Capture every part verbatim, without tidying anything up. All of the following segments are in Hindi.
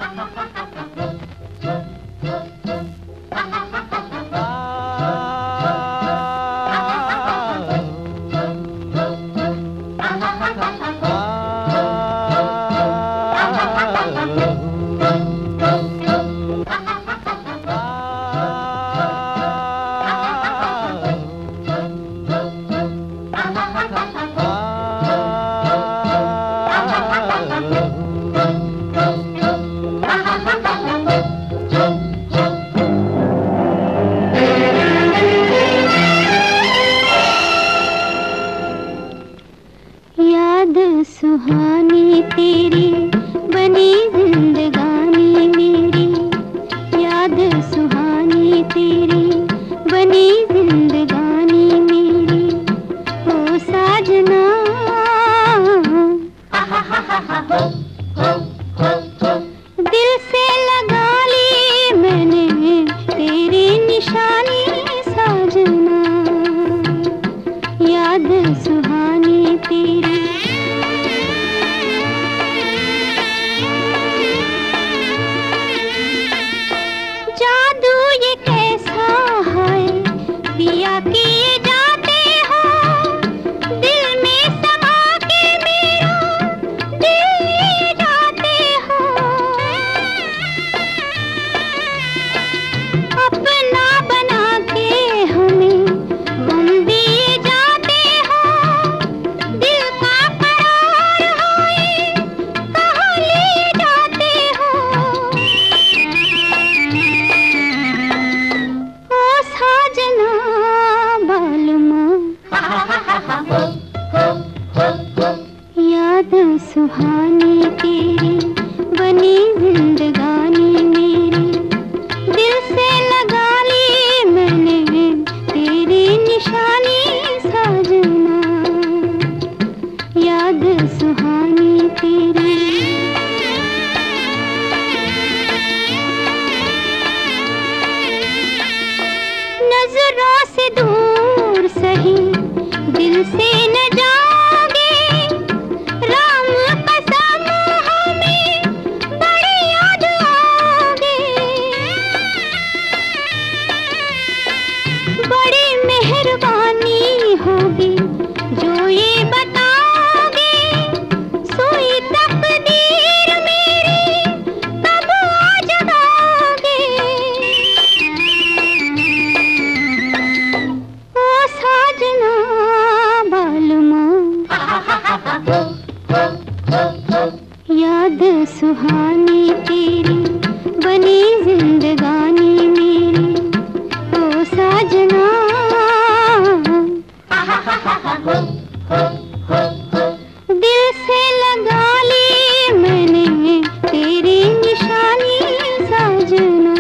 याद सुहानी तेरी बनी जिंदगानी मेरी, याद सुहानी तेरी बनी जिंदगानी मेरी, ओ साजना दिल से लगा ली मैंने तेरी निशानी साजना, याद सुहानी तेरी। जादू ये कैसा है पिया किए जाते हो, दिल में समा के मेरा दिल लिए जाते हो, अपना बना के हमें गम दिए जाते हो, दिल का करार होए कहाँ ले जाते हो, ओ साजना बालमा याद सुहानी तेरी बनी जिंदगानी मेरी, दिल से लगा ली मैंने तेरी निशानी साजना, याद सुहानी तेरी। नजरों से दूर सही दिल से न जाओगे, राम कसम हमें बड़ी याद आओगे, बड़ी मेहरबानी होगी जो ये बताओगे, सोई तकदीर मेरी कब आ जगाओगे, ओ साजना बालमा याद सुहानी तेरी बनी जिंदगानी मेरी, ओ साजना दिल से लगा ली मैंने तेरी निशानी साजना,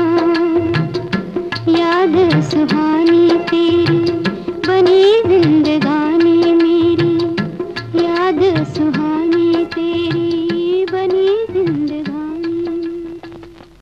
याद सुहानी तेरी बनी जिंदगानी मेरी, याद सुहानी।